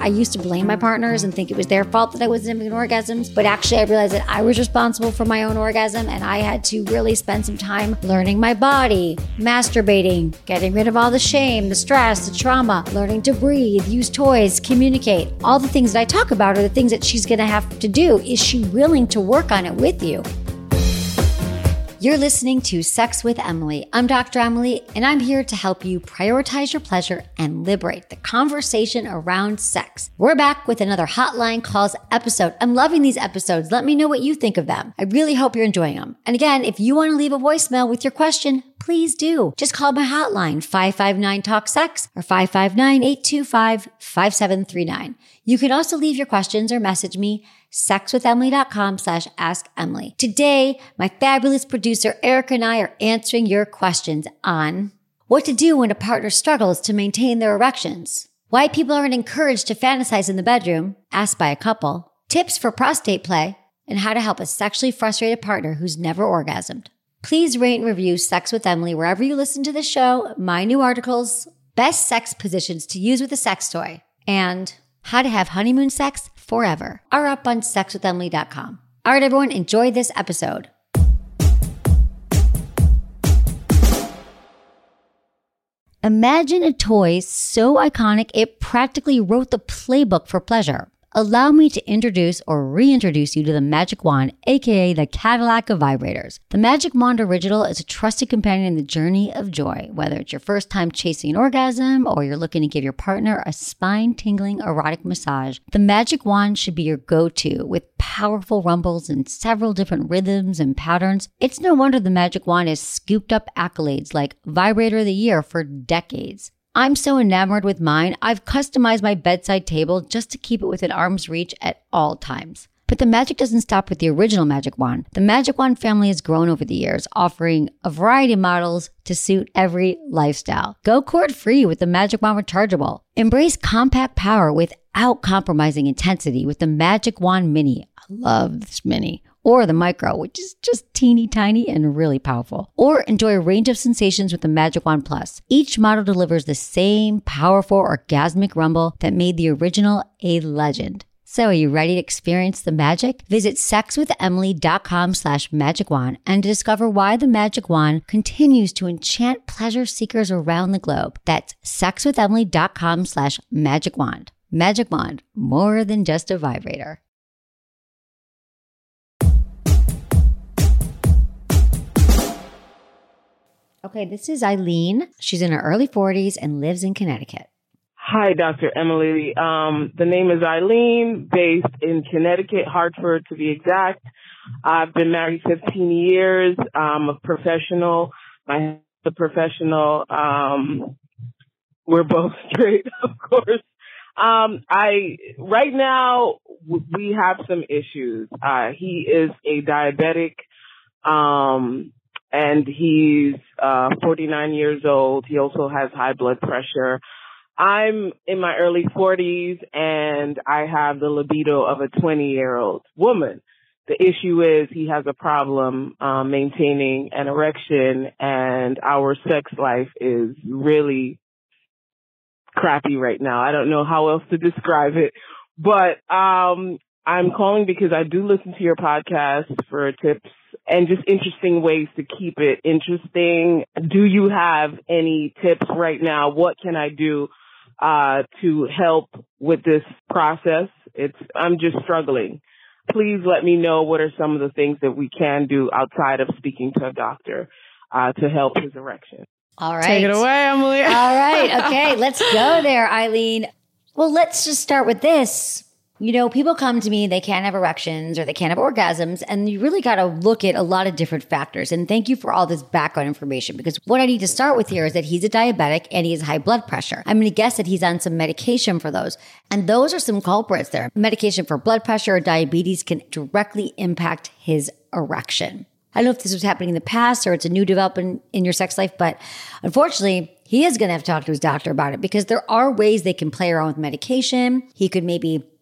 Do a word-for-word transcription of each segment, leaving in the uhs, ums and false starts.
I used to blame my partners and think it was their fault that I wasn't having orgasms, but actually I realized that I was responsible for my own orgasm, and I had to really spend some time learning my body, masturbating, getting rid of all the shame, the stress, the trauma, learning to breathe, use toys, communicate. All the things that I talk about are the things that she's going to have to do. Is she willing to work on it with you? You're listening to Sex with Emily. I'm Doctor Emily, and I'm here to help you prioritize your pleasure and liberate the conversation around sex. We're back with another Hotline Calls episode. I'm loving these episodes. Let me know what you think of them. I really hope you're enjoying them. And again, if you want to leave a voicemail with your question, please do. Just call my hotline, five five nine, talk sex, or five five nine, eight two five, five seven three nine. You can also leave your questions or message me, sexwithemily.com slash ask Emily. Today, my fabulous producer Erica and I are answering your questions on what to do when a partner struggles to maintain their erections, why people aren't encouraged to fantasize in the bedroom, asked by a couple, tips for prostate play, and how to help a sexually frustrated partner who's never orgasmed. Please rate and review Sex with Emily wherever you listen to the show, my new articles, best sex positions to use with a sex toy, and how to have honeymoon sex forever are up on sex with emily dot com. All right, everyone, enjoy this episode. Imagine a toy so iconic it practically wrote the playbook for pleasure. Allow me to introduce or reintroduce you to the Magic Wand, aka the Cadillac of vibrators. The Magic Wand Original is a trusted companion in the journey of joy. Whether it's your first time chasing an orgasm or you're looking to give your partner a spine-tingling erotic massage, the Magic Wand should be your go-to. With powerful rumbles and several different rhythms and patterns, it's no wonder the Magic Wand has scooped up accolades like Vibrator of the Year for decades. I'm so enamored with mine, I've customized my bedside table just to keep it within arm's reach at all times. But the magic doesn't stop with the original Magic Wand. The Magic Wand family has grown over the years, offering a variety of models to suit every lifestyle. Go cord-free with the Magic Wand Rechargeable. Embrace compact power without compromising intensity with the Magic Wand Mini. I love this Mini. Or the Micro, which is just teeny tiny and really powerful. Or enjoy a range of sensations with the Magic Wand Plus. Each model delivers the same powerful orgasmic rumble that made the original a legend. So are you ready to experience the magic? Visit sexwithemily.com slash magic wand and discover why the Magic Wand continues to enchant pleasure seekers around the globe. That's sexwithemily.com slash magic wand. Magic Wand, more than just a vibrator. Okay, this is Eileen. She's in her early forties and lives in Connecticut. Hi, Doctor Emily. Um, the name is Eileen, based in Connecticut, Hartford to be exact. I've been married fifteen years. I'm a professional. I'm a professional. Um, we're both straight, of course. Um, I right now we have some issues. Uh, he is a diabetic. Um, And he's uh forty-nine years old. He also has high blood pressure. I'm in my early forties, and I have the libido of a twenty-year-old woman. The issue is he has a problem uh, maintaining an erection, and our sex life is really crappy right now. I don't know how else to describe it, but um I'm calling because I do listen to your podcast for tips and just interesting ways to keep it interesting. Do you have any tips right now? What can I do uh, to help with this process? It's I'm just struggling. Please let me know what are some of the things that we can do outside of speaking to a doctor uh, to help his erection. All right. Take it away, Emily. All right. Okay, let's go there, Eileen. Well, let's just start with this. You know, people come to me, they can't have erections or they can't have orgasms, and you really got to look at a lot of different factors. And thank you for all this background information, because what I need to start with here is that he's a diabetic and he has high blood pressure. I'm going to guess that he's on some medication for those. And those are some culprits there. Medication for blood pressure or diabetes can directly impact his erection. I don't know if this was happening in the past or it's a new development in your sex life, but unfortunately, he is going to have to talk to his doctor about it, because there are ways they can play around with medication. He could maybe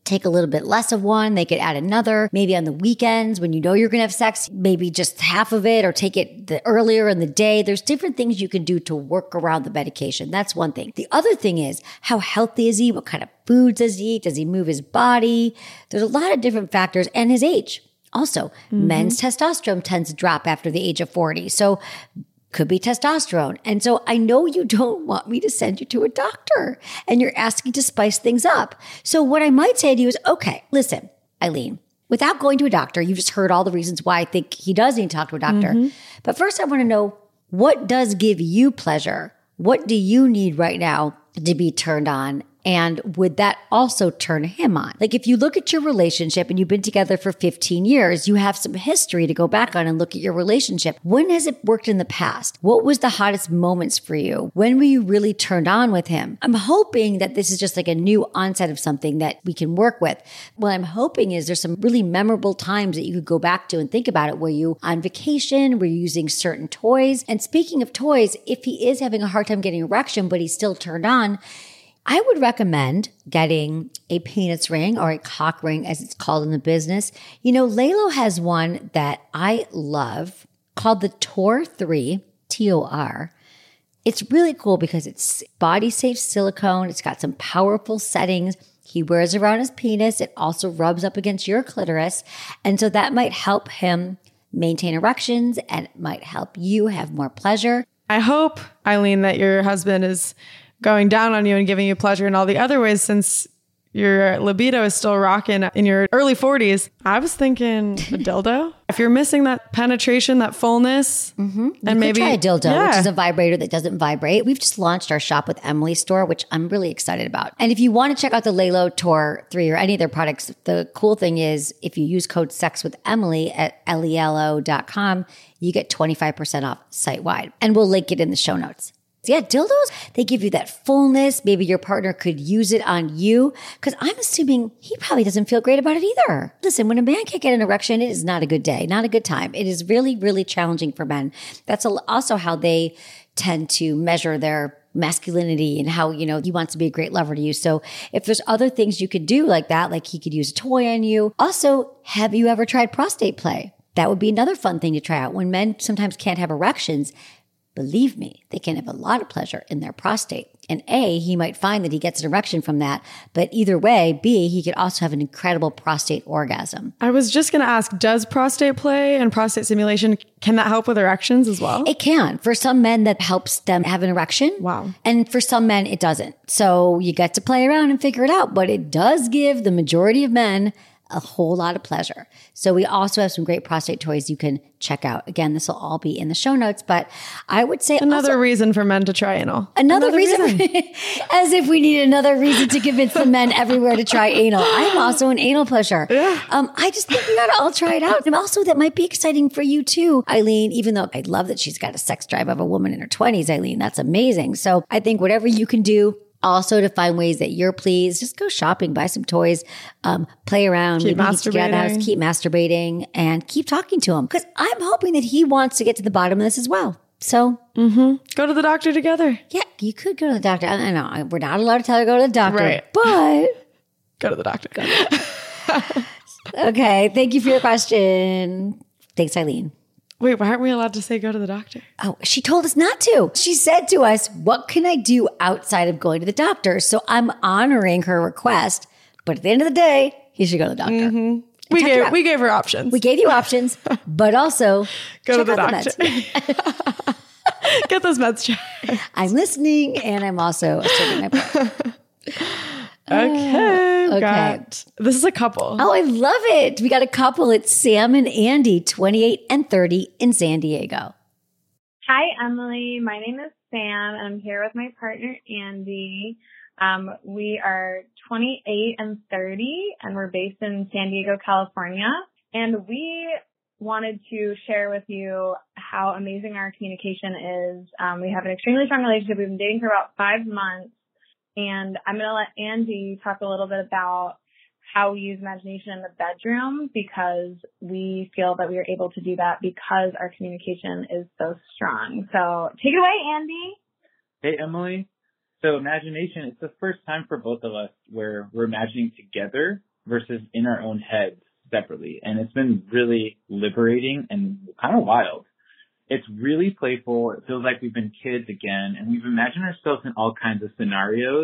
take a little bit less of one. They could add another. Maybe on the weekends when you know you're going to have sex, maybe just half of it, or take it the earlier in the day. There's different things you can do to work around the medication. That's one thing. The other thing is, how healthy is he? What kind of foods does he eat? Does he move his body? There's a lot of different factors, and his age. Also, mm-hmm. men's testosterone tends to drop after the age of forty. So could be testosterone. And so I know you don't want me to send you to a doctor, and you're asking to spice things up. So what I might say to you is, okay, listen, Eileen, without going to a doctor, you just heard all the reasons why I think he does need to talk to a doctor. Mm-hmm. But first I want to know, what does give you pleasure? What do you need right now to be turned on? And would that also turn him on? Like, if you look at your relationship and you've been together for fifteen years, you have some history to go back on and look at your relationship. When has it worked in the past? What was the hottest moments for you? When were you really turned on with him? I'm hoping that this is just like a new onset of something that we can work with. What I'm hoping is there's some really memorable times that you could go back to and think about it. Were you on vacation? Were you using certain toys? And speaking of toys, if he is having a hard time getting erection, but he's still turned on, I would recommend getting a penis ring, or a cock ring as it's called in the business. You know, Lelo has one that I love called the Tor three, T O R. It's really cool because it's body safe silicone. It's got some powerful settings. He wears around his penis. It also rubs up against your clitoris. And so that might help him maintain erections, and it might help you have more pleasure. I hope, Eileen, that your husband is going down on you and giving you pleasure in all the other ways, since your libido is still rocking in your early forties. I was thinking a dildo. If you're missing that penetration, that fullness, mm-hmm. and you maybe could try a dildo, yeah. which is a vibrator that doesn't vibrate. We've just launched our Shop with Emily store, which I'm really excited about. And if you want to check out the Lelo Tor three or any of their products, the cool thing is if you use code sex with Emily at lelo dot com, you get twenty-five percent off site-wide. And we'll link it in the show notes. Yeah, dildos, they give you that fullness. Maybe your partner could use it on you, because I'm assuming he probably doesn't feel great about it either. Listen, when a man can't get an erection, it is not a good day, not a good time. It is really, really challenging for men. That's also how they tend to measure their masculinity and how, you know, he wants to be a great lover to you. So if there's other things you could do like that, like he could use a toy on you. Also, have you ever tried prostate play? That would be another fun thing to try out. When men sometimes can't have erections, believe me, they can have a lot of pleasure in their prostate. And A, he might find that he gets an erection from that. But either way, B, he could also have an incredible prostate orgasm. I was just going to ask, does prostate play and prostate stimulation, can that help with erections as well? It can. For some men, that helps them have an erection. Wow. And for some men, it doesn't. So you get to play around and figure it out. But it does give the majority of men a whole lot of pleasure. So we also have some great prostate toys you can check out. Again, this will all be in the show notes, but I would say another also, reason for men to try anal. Another, another reason, reason. As if we need another reason to convince the men everywhere to try anal. I'm also an anal pusher. Yeah. Um, I just think we got to all try it out. And also that might be exciting for you too, Eileen, even though I love that she's got a sex drive of a woman in her twenties, Eileen. That's amazing. So I think whatever you can do, also to find ways that you're pleased, just go shopping, buy some toys, um, play around, keep maybe masturbating. Get out of the house, keep masturbating, and keep talking to him. Because I'm hoping that he wants to get to the bottom of this as well. So mm-hmm. go to the doctor together. Yeah, you could go to the doctor. I, I know we're not allowed to tell her to go to the doctor, right. but go to the doctor. Go to the doctor. Okay, thank you for your question. Thanks, Eileen. Wait, why aren't we allowed to say go to the doctor? Oh, she told us not to. She said to us, what can I do outside of going to the doctor? So I'm honoring her request. But at the end of the day, you should go to the doctor. Mm-hmm. We gave we gave her options. We gave you options, but also go to the doctor. The Get those meds checked. I'm listening, and I'm also asserting my point. Okay, uh, okay. Got, this is a couple. Oh, I love it. We got a couple. It's Sam and Andy, twenty-eight and thirty in San Diego. Hi, Emily. My name is Sam, and I'm here with my partner, Andy. Um, we are twenty-eight and thirty, and we're based in San Diego, California. And we wanted to share with you how amazing our communication is. Um, we have an extremely strong relationship. We've been dating for about five months. And I'm going to let Andy talk a little bit about how we use imagination in the bedroom, because we feel that we are able to do that because our communication is so strong. So take it away, Andy. Hey, Emily. So imagination, it's the first time for both of us where we're imagining together versus in our own heads separately. And it's been really liberating and kind of wild. It's really playful. It feels like we've been kids again, and we've imagined ourselves in all kinds of scenarios.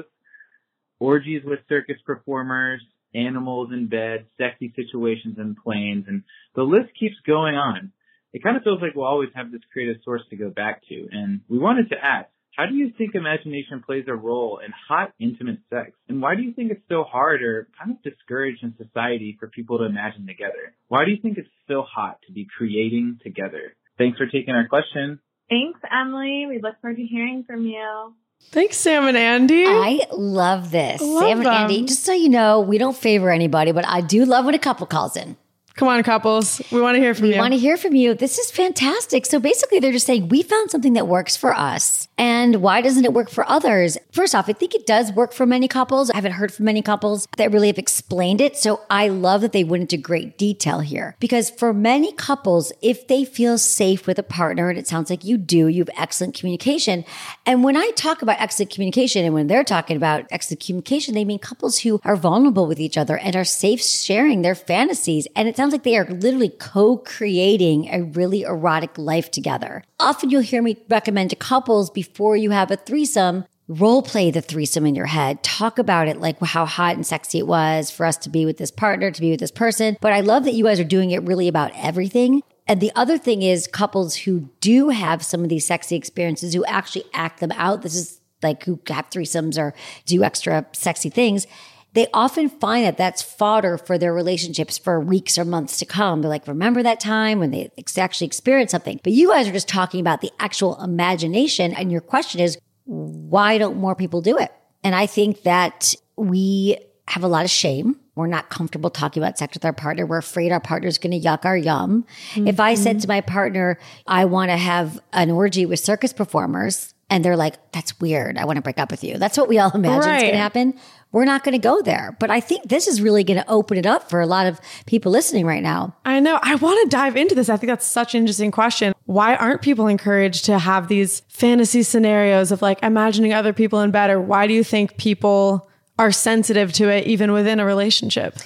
Orgies with circus performers, animals in bed, sexy situations in planes, and the list keeps going on. It kind of feels like we'll always have this creative source to go back to. And we wanted to ask, how do you think imagination plays a role in hot, intimate sex? And why do you think it's so hard or kind of discouraged in society for people to imagine together? Why do you think it's so hot to be creating together? Thanks for taking our question. Thanks, Emily. We look forward to hearing from you. Thanks, Sam and Andy. I love this. Love Sam and them. Andy, just so you know, we don't favor anybody, but I do love when a couple calls in. Come on, couples. We want to hear from We you. want to hear from you. This is fantastic. So basically, they're just saying, we found something that works for us. And why doesn't it work for others? First off, I think it does work for many couples. I haven't heard from many couples that really have explained it. So I love that they went into great detail here. Because for many couples, if they feel safe with a partner, and it sounds like you do, you have excellent communication. And when I talk about excellent communication, and when they're talking about excellent communication, they mean couples who are vulnerable with each other and are safe sharing their fantasies. And it sounds like they are literally co-creating a really erotic life together. Often you'll hear me recommend to couples before you have a threesome, role play the threesome in your head. Talk about it, like how hot and sexy it was for us to be with this partner, to be with this person. But I love that you guys are doing it really about everything. And the other thing is couples who do have some of these sexy experiences, who actually act them out. This is like who have threesomes or do extra sexy things. They often find that that's fodder for their relationships for weeks or months to come. They're like, remember that time when they actually experienced something? But you guys are just talking about the actual imagination. And your question is, why don't more people do it? And I think that we have a lot of shame. We're not comfortable talking about sex with our partner. We're afraid our partner's going to yuck our yum. Mm-hmm. If I said to my partner, I want to have an orgy with circus performers, and they're like, that's weird, I want to break up with you. That's what we all imagine is Right. going to happen. We're not going to go there. But I think this is really going to open it up for a lot of people listening right now. I know. I want to dive into this. I think that's such an interesting question. Why aren't people encouraged to have these fantasy scenarios of like imagining other people in bed? Or why do you think people are sensitive to it even within a relationship?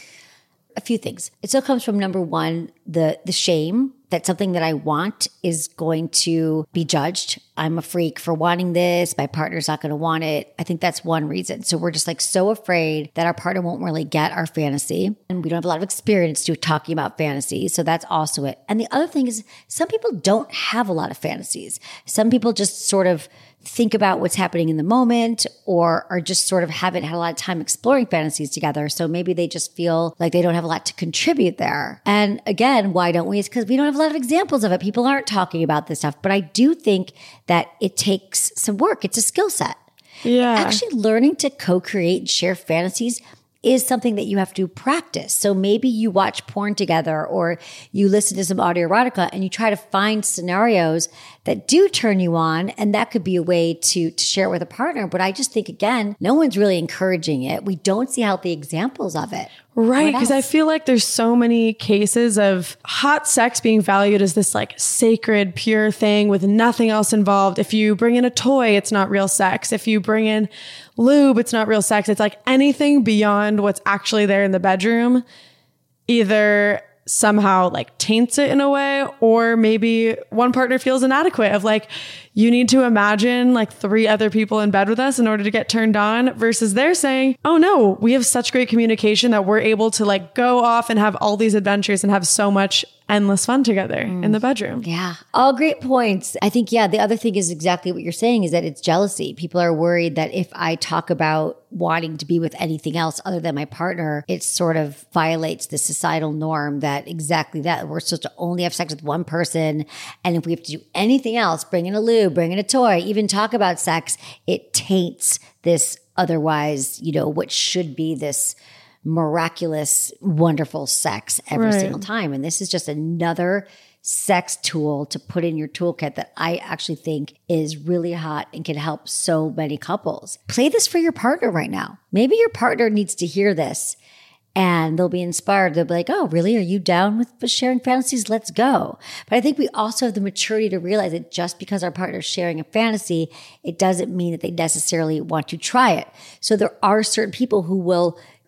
A few things. It still comes from number one, the the shame that something that I want is going to be judged. I'm a freak for wanting this. My partner's not going to want it. I think that's one reason. So we're just like so afraid that our partner won't really get our fantasy. And we don't have a lot of experience to talking about fantasy. So that's also it. And the other thing is some people don't have a lot of fantasies. Some people just sort of think about what's happening in the moment or are just sort of haven't had a lot of time exploring fantasies together. So maybe they just feel like they don't have a lot to contribute there. And again, why don't we? It's because we don't have a lot of examples of it. People aren't talking about this stuff. But I do think that it takes some work. It's a skill set. Yeah. Actually learning to co-create and share fantasies is something that you have to practice. So maybe you watch porn together or you listen to some audio erotica and you try to find scenarios that do turn you on. And that could be a way to, to share it with a partner. But I just think, again, no one's really encouraging it. We don't see healthy examples of it. Right. Because I feel like there's so many cases of hot sex being valued as this like sacred, pure thing with nothing else involved. If you bring in a toy, it's not real sex. If you bring in lube, it's not real sex. It's like anything beyond what's actually there in the bedroom, either somehow like taints it in a way, or maybe one partner feels inadequate of like, you need to imagine like three other people in bed with us in order to get turned on, versus they're saying, oh no, we have such great communication that we're able to like go off and have all these adventures and have so much endless fun together mm. in the bedroom. Yeah. All great points. I think, yeah, the other thing is exactly what you're saying is that it's jealousy. People are worried that if I talk about wanting to be with anything else other than my partner, it sort of violates the societal norm that exactly that we're supposed to only have sex with one person. And if we have to do anything else, bring in a lube, bring in a toy, even talk about sex, it taints this otherwise, you know, what should be this miraculous, wonderful sex every right. single time. And this is just another sex tool to put in your toolkit that I actually think is really hot and can help so many couples. Play this for your partner right now. Maybe your partner needs to hear this and they'll be inspired. They'll be like, oh, really? Are you down with sharing fantasies? Let's go. But I think we also have the maturity to realize that just because our partner's sharing a fantasy, it doesn't mean that they necessarily want to try it. So there are certain people who will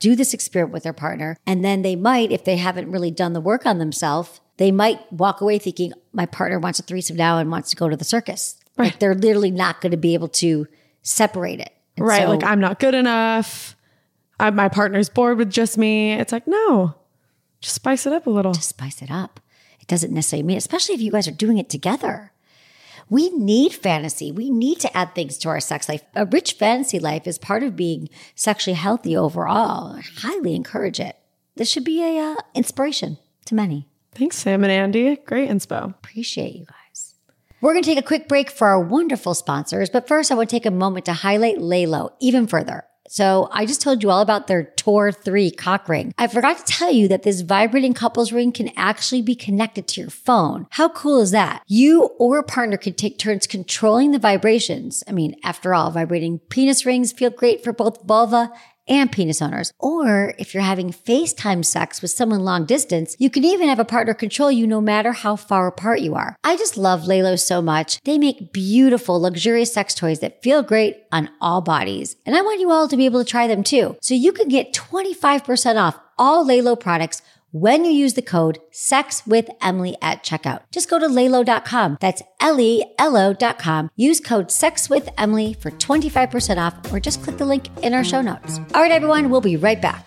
do this experiment with their partner. And then they might, if they haven't really done the work on themselves, they might walk away thinking, my partner wants a threesome now and wants to go to the circus. Right. Like they're literally not going to be able to separate it. And right. so, like I'm not good enough. I, my partner's bored with just me. It's like, no, just spice it up a little. Just spice it up. It doesn't necessarily mean, especially if you guys are doing it together. We need fantasy. We need to add things to our sex life. A rich fantasy life is part of being sexually healthy overall. I highly encourage it. This should be a uh, inspiration to many. Thanks, Sam and Andy. Great inspo. Appreciate you guys. We're going to take a quick break for our wonderful sponsors. But first, I want to take a moment to highlight Lelo even further. So I just told you all about their Tor three cock ring. I forgot to tell you that this vibrating couples ring can actually be connected to your phone. How cool is that? You or a partner can take turns controlling the vibrations. I mean, after all, vibrating penis rings feel great for both vulva and penis owners. Or if you're having FaceTime sex with someone long distance, you can even have a partner control you no matter how far apart you are. I just love Lelo so much. They make beautiful, luxurious sex toys that feel great on all bodies. And I want you all to be able to try them too. So you can get twenty-five percent off all Lelo products when you use the code SEXWITHEMILY at checkout. Just go to Lelo dot com. That's L E L O dot com. Use code SEXWITHEMILY for twenty-five percent off, or just click the link in our show notes. All right, everyone, we'll be right back.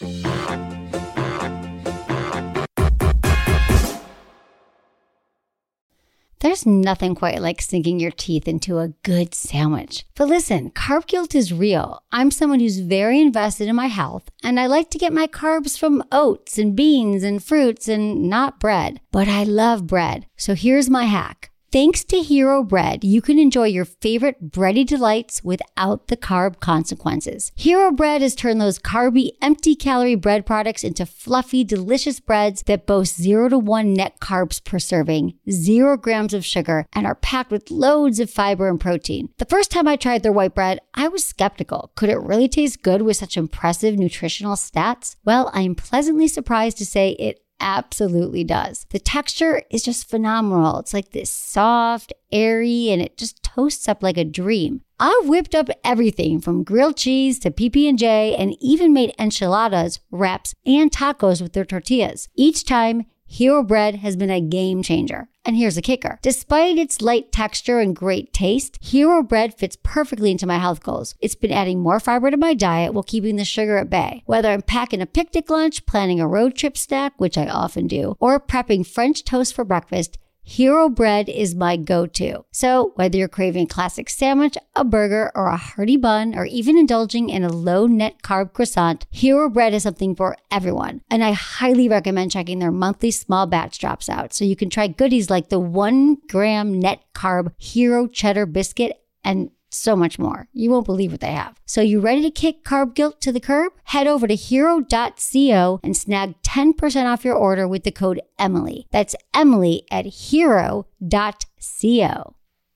There's nothing quite like sinking your teeth into a good sandwich. But listen, carb guilt is real. I'm someone who's very invested in my health, and I like to get my carbs from oats and beans and fruits and not bread. But I love bread. So here's my hack. Thanks to Hero Bread, you can enjoy your favorite bready delights without the carb consequences. Hero Bread has turned those carby, empty-calorie bread products into fluffy, delicious breads that boast zero to one net carbs per serving, zero grams of sugar, and are packed with loads of fiber and protein. The first time I tried their white bread, I was skeptical. Could it really taste good with such impressive nutritional stats? Well, I am pleasantly surprised to say it absolutely does. The texture is just phenomenal. It's like this soft, airy, and it just toasts up like a dream. I've whipped up everything from grilled cheese to P B and J and even made enchiladas, wraps, and tacos with their tortillas. Each time, Hero Bread has been a game changer. And here's the kicker. Despite its light texture and great taste, Hero Bread fits perfectly into my health goals. It's been adding more fiber to my diet while keeping the sugar at bay. Whether I'm packing a picnic lunch, planning a road trip snack, which I often do, or prepping French toast for breakfast, Hero Bread is my go-to. So whether you're craving a classic sandwich, a burger, or a hearty bun, or even indulging in a low net carb croissant, Hero Bread is something for everyone. And I highly recommend checking their monthly small batch drops out so you can try goodies like the one gram net carb Hero Cheddar Biscuit and so much more. You won't believe what they have. So you ready to kick carb guilt to the curb? Head over to hero dot co and snag ten percent off your order with the code Emily. That's Emily at hero dot co.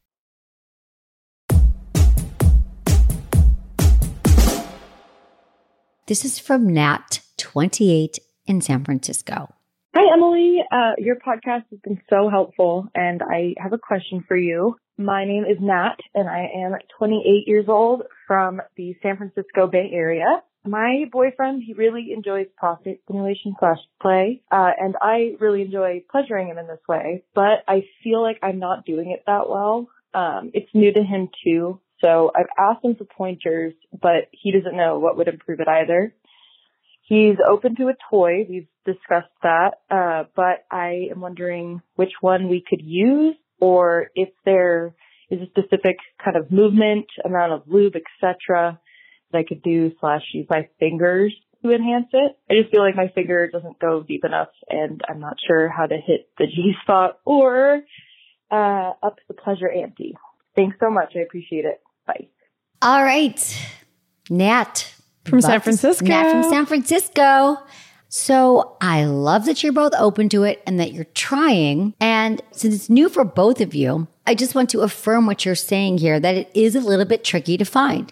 This is from Nat, twenty-eight, in San Francisco. Hi, Emily. Uh, your podcast has been so helpful, and I have a question for you. My name is Nat, and I am twenty-eight years old from the San Francisco Bay Area. My boyfriend, he really enjoys prostate stimulation slash play, uh, and I really enjoy pleasuring him in this way, but I feel like I'm not doing it that well. Um, it's new to him too, so I've asked him for pointers, but he doesn't know what would improve it either. He's open to a toy. We've discussed that, uh, but I am wondering which one we could use, or if there is a specific kind of movement, amount of lube, et cetera, that I could do slash use my fingers to enhance it. I just feel like my finger doesn't go deep enough, and I'm not sure how to hit the G-spot or uh, up the pleasure ante. Thanks so much. I appreciate it. Bye. All right. Nat. From San Francisco. Nat from San Francisco. So I love that you're both open to it and that you're trying. And since it's new for both of you, I just want to affirm what you're saying here, that it is a little bit tricky to find.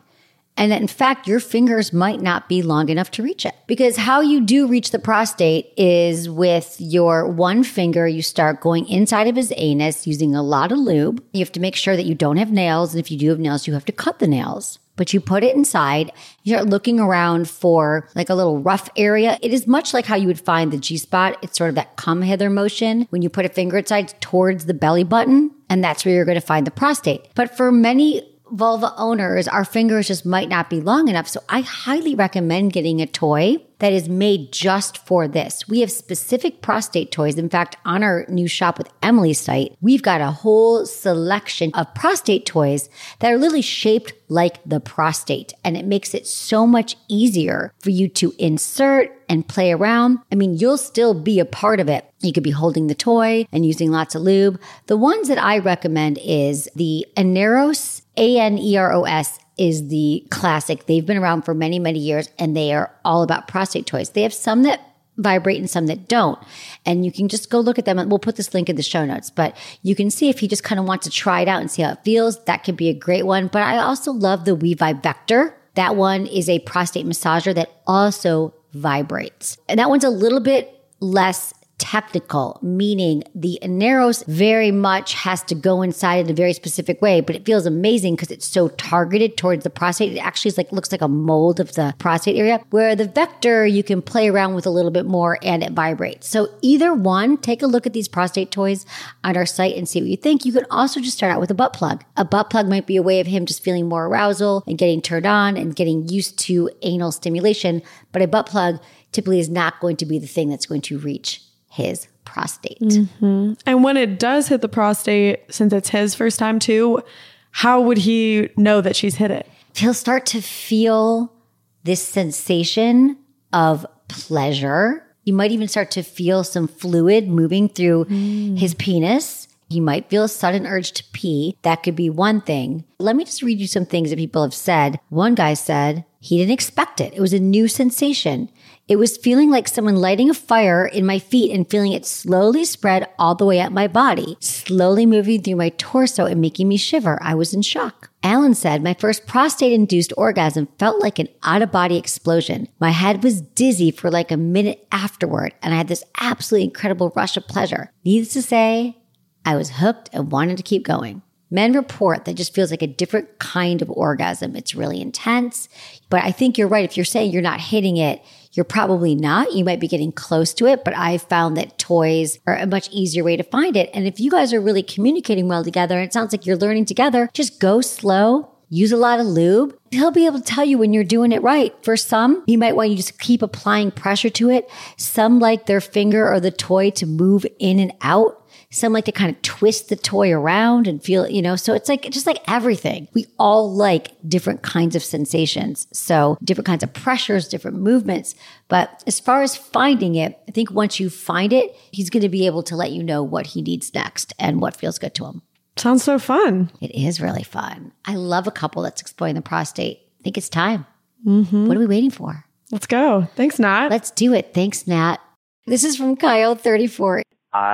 And in fact, your fingers might not be long enough to reach it. Because how you do reach the prostate is with your one finger, you start going inside of his anus using a lot of lube. You have to make sure that you don't have nails. And if you do have nails, you have to cut the nails. But you put it inside, you start looking around for like a little rough area. It is much like how you would find the G-spot. It's sort of that come hither motion when you put a finger inside towards the belly button. And that's where you're going to find the prostate. But for many vulva owners, our fingers just might not be long enough. So I highly recommend getting a toy that is made just for this. We have specific prostate toys. In fact, on our new Shop with Emily site, we've got a whole selection of prostate toys that are literally shaped like the prostate. And it makes it so much easier for you to insert and play around. I mean, you'll still be a part of it. You could be holding the toy and using lots of lube. The ones that I recommend is the Aneros, A N E R O S, is the classic. They've been around for many, many years, and they are all about prostate toys. They have some that vibrate and some that don't. And you can just go look at them. And we'll put this link in the show notes, but you can see if you just kind of want to try it out and see how it feels. That could be a great one. But I also love the WeVibe Vector. That one is a prostate massager that also vibrates. And that one's a little bit less technical, meaning the Aneros very much has to go inside in a very specific way, but it feels amazing because it's so targeted towards the prostate. It actually is like, looks like a mold of the prostate area, where the Vector, you can play around with a little bit more and it vibrates. So either one, take a look at these prostate toys on our site and see what you think. You can also just start out with a butt plug. A butt plug might be a way of him just feeling more arousal and getting turned on and getting used to anal stimulation, but a butt plug typically is not going to be the thing that's going to reach his prostate. Mm-hmm. And when it does hit the prostate, since it's his first time too, how would he know that she's hit it? He'll start to feel this sensation of pleasure. You might even start to feel some fluid moving through mm. his penis. He might feel a sudden urge to pee. That could be one thing. Let me just read you some things that people have said. One guy said he didn't expect it. It was a new sensation. It was feeling like someone lighting a fire in my feet and feeling it slowly spread all the way up my body, slowly moving through my torso and making me shiver. I was in shock. Alan said, my first prostate-induced orgasm felt like an out-of-body explosion. My head was dizzy for like a minute afterward, and I had this absolutely incredible rush of pleasure. Needless to say, I was hooked and wanted to keep going. Men report that just feels like a different kind of orgasm. It's really intense. But I think you're right. If you're saying you're not hitting it, you're probably not. You might be getting close to it, but I found that toys are a much easier way to find it. And if you guys are really communicating well together, and it sounds like you're learning together, just go slow, use a lot of lube. He'll be able to tell you when you're doing it right. For some, he might want you to just keep applying pressure to it. Some like their finger or the toy to move in and out. Some like to kind of twist the toy around and feel, you know, so it's like, just like everything. We all like different kinds of sensations. So different kinds of pressures, different movements. But as far as finding it, I think once you find it, he's going to be able to let you know what he needs next and what feels good to him. Sounds so fun. It is really fun. I love a couple that's exploring the prostate. I think it's time. Mm-hmm. What are we waiting for? Let's go. Thanks, Nat. Let's do it. Thanks, Nat. This is from Kyle, thirty-four.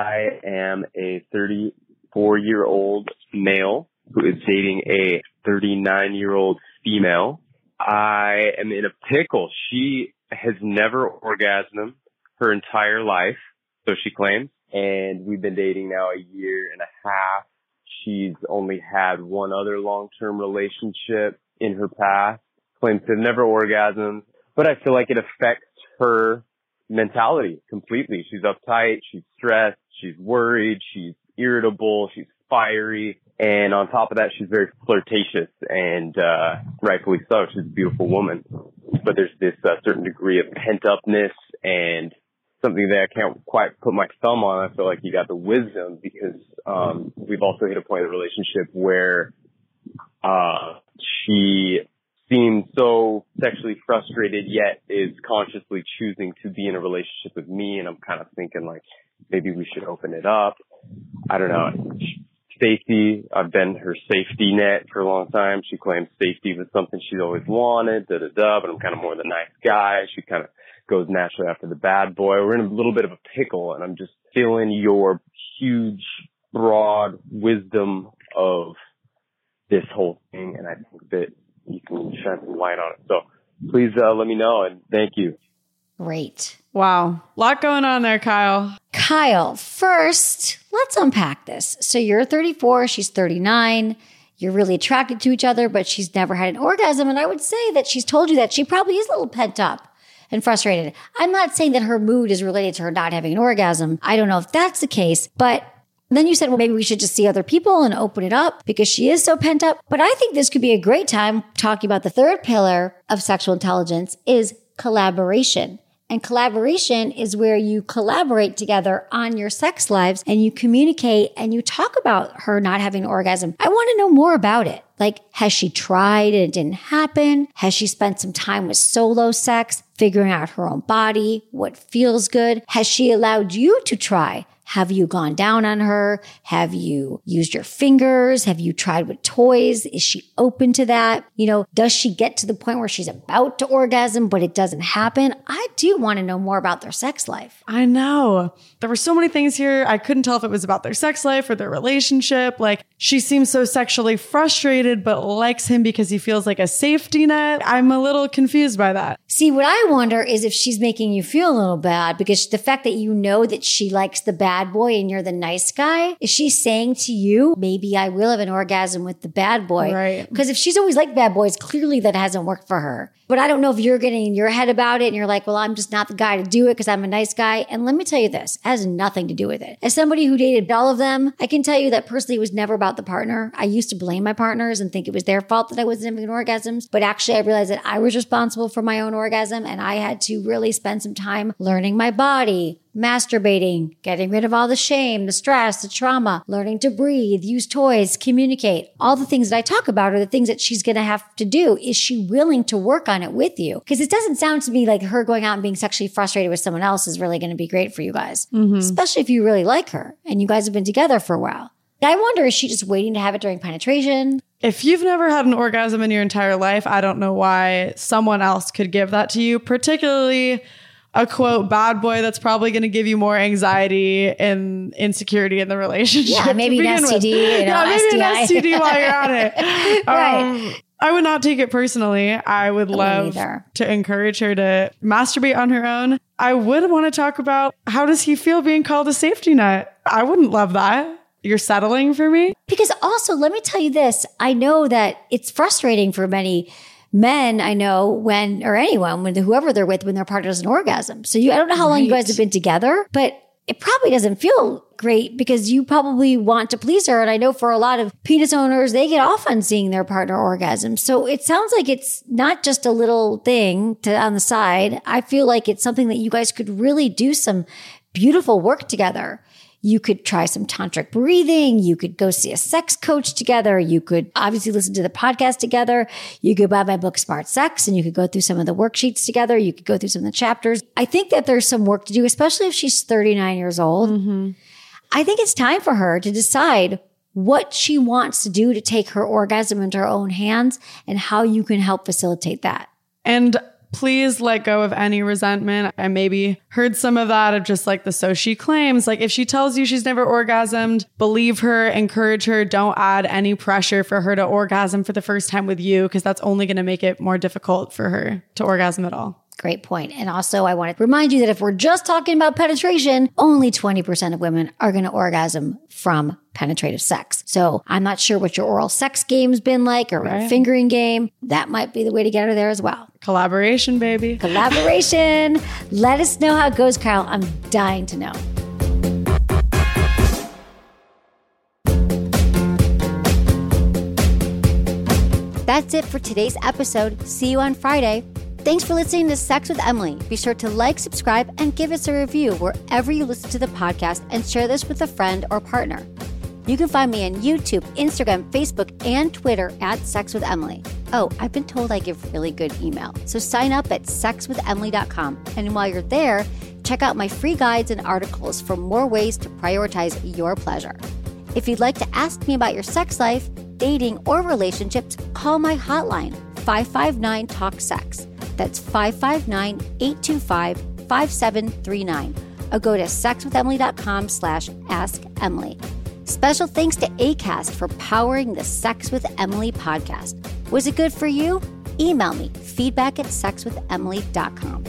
I am a thirty-four-year-old male who is dating a thirty-nine-year-old female. I am in a pickle. She has never orgasmed her entire life, so she claims, and we've been dating now a year and a half. She's only had one other long-term relationship in her past, claims to have never orgasmed, but I feel like it affects her mentality completely. She's uptight, she's stressed, she's worried, she's irritable, she's fiery, and on top of that, she's very flirtatious, and uh rightfully so. She's a beautiful woman, but there's this uh, certain degree of pent-upness and something that I can't quite put my thumb on. I feel like you got the wisdom because um we've also hit a point in the relationship where uh she seems so sexually frustrated, yet is consciously choosing to be in a relationship with me. And I'm kind of thinking like, maybe we should open it up. I don't know. Safety. I've been her safety net for a long time. She claims safety was something she's always wanted, da da da, but I'm kind of more the nice guy. She kind of goes naturally after the bad boy. We're in a little bit of a pickle, and I'm just feeling your huge, broad wisdom of this whole thing. And I think that you can shine some light on it. So please uh, let me know, and thank you. Great. Wow. A lot going on there, Kyle. Kyle, first, let's unpack this. So you're thirty-four, she's thirty-nine. You're really attracted to each other, but she's never had an orgasm. And I would say that she's told you that she probably is a little pent up and frustrated. I'm not saying that her mood is related to her not having an orgasm. I don't know if that's the case, but then you said, well, maybe we should just see other people and open it up because she is so pent up. But I think this could be a great time talking about the third pillar of sexual intelligence is collaboration. And collaboration is where you collaborate together on your sex lives and you communicate and you talk about her not having an orgasm. I want to know more about it. Like, has she tried and it didn't happen? Has she spent some time with solo sex, figuring out her own body, what feels good? Has she allowed you to try? Have you gone down on her? Have you used your fingers? Have you tried with toys? Is she open to that? You know, does she get to the point where she's about to orgasm, but it doesn't happen? I do want to know more about their sex life. I know. There were so many things here. I couldn't tell if it was about their sex life or their relationship. Like, she seems so sexually frustrated, but likes him because he feels like a safety net. I'm a little confused by that. See, what I wonder is if she's making you feel a little bad because the fact that you know that she likes the bad boy and you're the nice guy, is she saying to you, maybe I will have an orgasm with the bad boy? Right. Because if she's always liked bad boys, clearly that hasn't worked for her. But I don't know if you're getting in your head about it and you're like, well, I'm just not the guy to do it because I'm a nice guy. And let me tell you this, it has nothing to do with it. As somebody who dated all of them, I can tell you that personally it was never about the partner. I used to blame my partners and think it was their fault that I wasn't having orgasms. But actually I realized that I was responsible for my own orgasm and I had to really spend some time learning my body, masturbating, getting rid of all the shame, the stress, the trauma, learning to breathe, use toys, communicate. All the things that I talk about are the things that she's going to have to do. Is she willing to work on it with you? Because it doesn't sound to me like her going out and being sexually frustrated with someone else is really going to be great for you guys, mm-hmm. especially if you really like her and you guys have been together for a while. I wonder, is she just waiting to have it during penetration? If you've never had an orgasm in your entire life, I don't know why someone else could give that to you, particularly a quote bad boy that's probably going to give you more anxiety and insecurity in the relationship. Yeah, maybe an S T D. You know, yeah, maybe S T I. an S T D while you're at it. Right. Um, I would not take it personally. I would love to encourage her to masturbate on her own. I would want to talk about how does he feel being called a safety net? I wouldn't love that. You're settling for me? Because also, let me tell you this. I know that it's frustrating for many men I know when, or anyone, when whoever they're with, when their partner does an orgasm. So you, I don't know how right. long you guys have been together, but it probably doesn't feel great because you probably want to please her. And I know for a lot of penis owners, they get off on seeing their partner orgasm. So it sounds like it's not just a little thing to on the side. I feel like it's something that you guys could really do some beautiful work together. You could try some tantric breathing. You could go see a sex coach together. You could obviously listen to the podcast together. You could buy my book, Smart Sex, and you could go through some of the worksheets together. You could go through some of the chapters. I think that there's some work to do, especially if she's thirty-nine years old. Mm-hmm. I think it's time for her to decide what she wants to do to take her orgasm into her own hands and how you can help facilitate that. And please let go of any resentment. I maybe heard some of that of just like the so she claims. Like if she tells you she's never orgasmed, believe her, encourage her. Don't add any pressure for her to orgasm for the first time with you because that's only going to make it more difficult for her to orgasm at all. Great point. And also I want to remind you that if we're just talking about penetration, only twenty percent of women are going to orgasm from penetrative sex. So I'm not sure what your oral sex game's been like or right. a fingering game. That might be the way to get her there as well. Collaboration, baby. Collaboration. Let us know how it goes, Kyle. I'm dying to know. That's it for today's episode. See you on Friday. Thanks for listening to Sex with Emily. Be sure to like, subscribe, and give us a review wherever you listen to the podcast and share this with a friend or partner. You can find me on YouTube, Instagram, Facebook, and Twitter at Sex with Emily. Oh, I've been told I give really good email. So sign up at sex with emily dot com. And while you're there, check out my free guides and articles for more ways to prioritize your pleasure. If you'd like to ask me about your sex life, dating, or relationships, call my hotline, five five nine, talk sex. That's five five nine, eight two five, five seven three nine. Or go to sexwithemily.com slash ask Emily. Special thanks to ACAST for powering the Sex with Emily podcast. Was it good for you? Email me, feedback at sex with emily dot com.